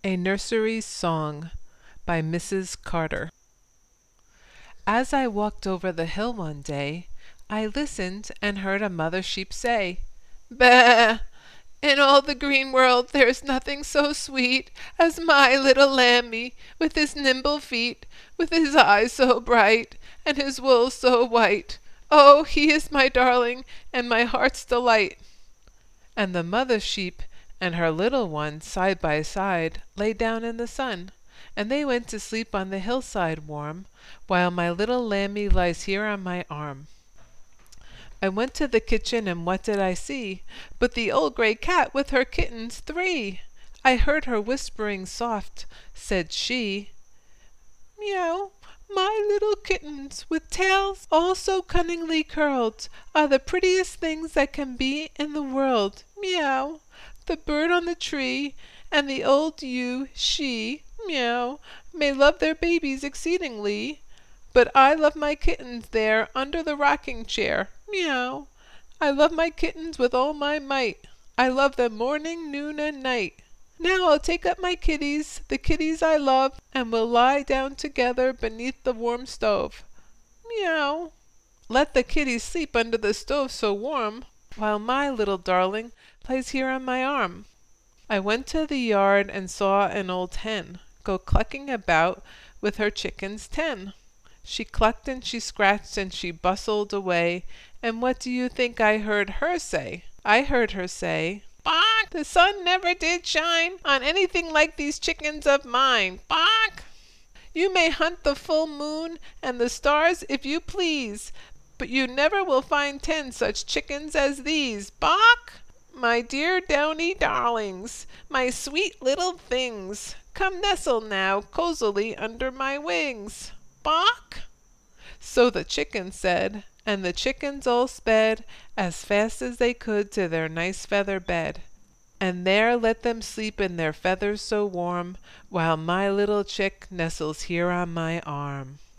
A Nursery Song by Mrs. Carter. As I walked over the hill one day, I listened and heard a mother sheep say, "Ba! In all the green world there's nothing so sweet as my little lambie, with his nimble feet, with his eyes so bright, and his wool so white. Oh, he is my darling, and my heart's delight." And the mother sheep and her little one side by side lay down in the sun, and they went to sleep on the hillside warm, while my little lambie lies here on my arm. I went to the kitchen, and what did I see but the old gray cat with her kittens 3. I heard her whispering soft, said she, "Meow, my little kittens, with tails all so cunningly curled, are the prettiest things that can be in the world. Meow, the bird on the tree, and the old ewe, she, meow, may love their babies exceedingly, but I love my kittens there under the rocking chair. Meow, I love my kittens with all my might. I love them morning, noon, and night. Now I'll take up my kitties, the kitties I love, and we'll lie down together beneath the warm stove. Meow. Let the kitties sleep under the stove so warm, while my little darling lies here on my arm." I went to the yard and saw an old hen go clucking about with her chickens 10. She clucked and she scratched and she bustled away, and what do you think I heard her say? I heard her say, "Bawk! The sun never did shine on anything like these chickens of mine. Bawk! You may hunt the full moon and the stars if you please, but you never will find 10 such chickens as these. Bawk! My dear downy darlings, my sweet little things, come nestle now cozily under my wings. Bawk!" So the chickens said, and the chickens all sped as fast as they could to their nice feather bed, and there let them sleep in their feathers so warm, while my little chick nestles here on my arm.